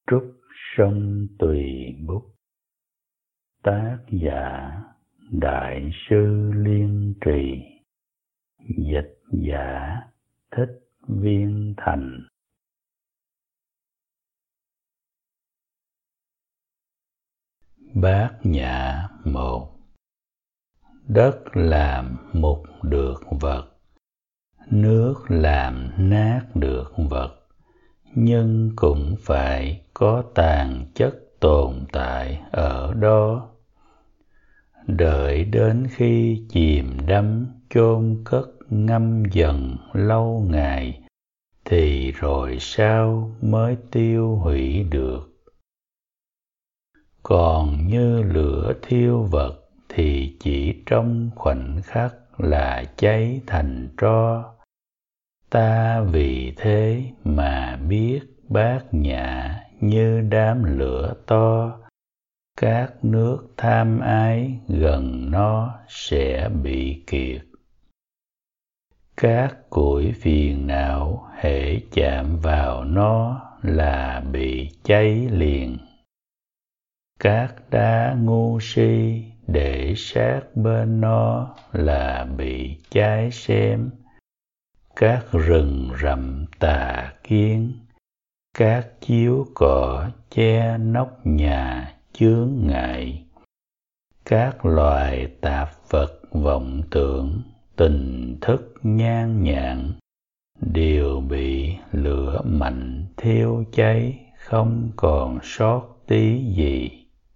Trúc sông tùy bút. Tác giả Đại sư Liên Trì. Dịch giả Thích Viên Thành. Bát Nhã 1. Đất làm mục được vật, nước làm nát được vật, nhưng cũng phải có tàn chất tồn tại ở đó. Đợi đến khi chìm đắm chôn cất ngâm dần lâu ngày, thì rồi sao mới tiêu hủy được. Còn như lửa thiêu vật thì chỉ trong khoảnh khắc là cháy thành tro. Ta vì thế mà biết Bát Nhã như đám lửa to, các nước tham ái gần nó sẽ bị kiệt. Các củi phiền não hễ chạm vào nó là bị cháy liền. Các đá ngu si để sát bên nó là bị cháy xém. Các rừng rậm tà kiến, các chiếu cỏ che nóc nhà chướng ngại, các loài tạp vật vọng tưởng, tình thức nhan nhản, đều bị lửa mạnh thiêu cháy, không còn sót tí gì.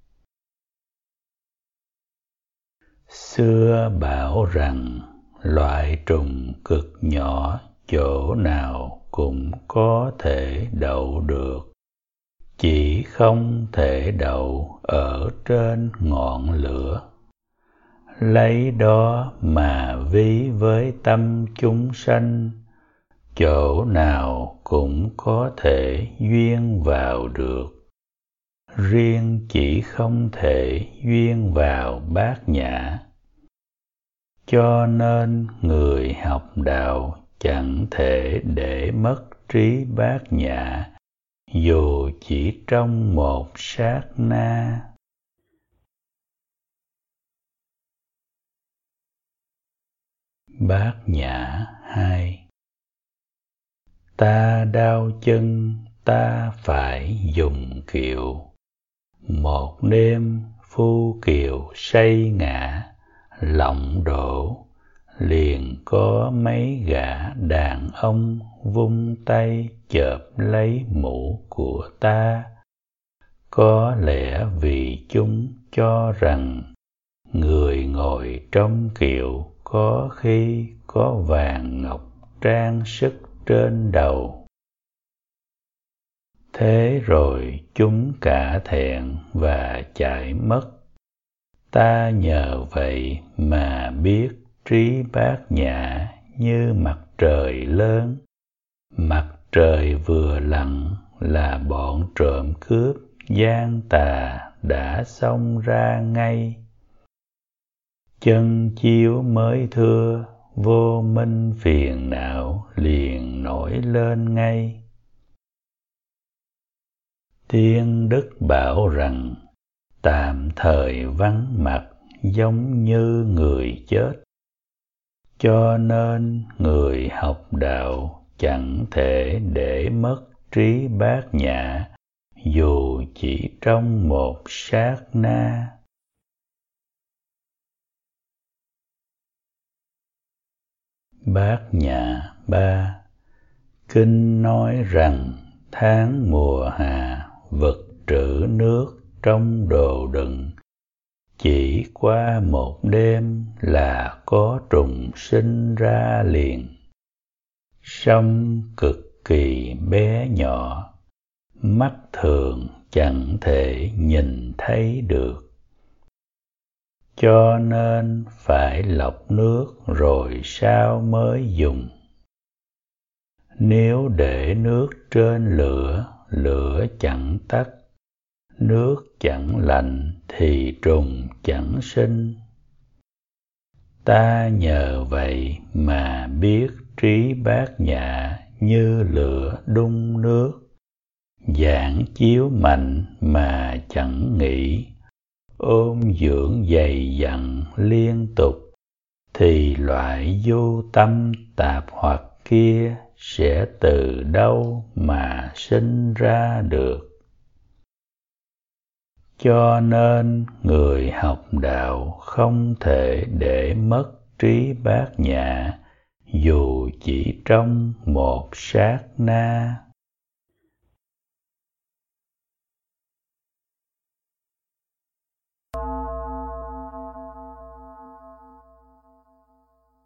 Xưa bảo rằng loại trùng cực nhỏ chỗ nào cũng có thể đậu được, chỉ không thể đậu ở trên ngọn lửa. Lấy đó mà ví với tâm chúng sanh, chỗ nào cũng có thể duyên vào được, riêng chỉ không thể duyên vào Bát Nhã. Cho nên người học đạo chẳng thể để mất trí Bát Nhã, dù chỉ trong một sát na. Bát Nhã 2. Ta đau chân, ta phải dùng kiệu. Một đêm phu kiều say ngã, lọng đổ, liền có mấy gã đàn ông vung tay chộp lấy mũ của ta. Có lẽ vì chúng cho rằng người ngồi trong kiệu có khi có vàng ngọc trang sức trên đầu. Thế rồi chúng cả thẹn và chạy mất. Ta nhờ vậy mà biết trí Bát Nhã như mặt trời lớn. Mặt trời vừa lặn là bọn trộm cướp gian tà đã xông ra ngay. Chân chiếu mới thưa, vô minh phiền não liền nổi lên ngay. Tiên Đức bảo rằng tạm thời vắng mặt giống như người chết. Cho nên người học đạo chẳng thể để mất trí Bát Nhã, dù chỉ trong một sát na. Bát Nhã 3. Kinh nói rằng tháng mùa hạ vật trữ nước trong đồ đựng, chỉ qua một đêm là có trùng sinh ra liền. Song cực kỳ bé nhỏ, mắt thường chẳng thể nhìn thấy được. Cho nên phải lọc nước rồi sao mới dùng. Nếu để nước trên lửa, lửa chẳng tắt, nước chẳng lạnh thì trùng chẳng sinh. Ta nhờ vậy mà biết trí Bát Nhã như lửa đun nước, giảng chiếu mạnh mà chẳng nghỉ, ôm dưỡng dày dặn liên tục, thì loại vô tâm tạp hoặc kia sẽ từ đâu mà sinh ra được. Cho nên người học đạo không thể để mất trí bát nhã dù chỉ trong một sát na.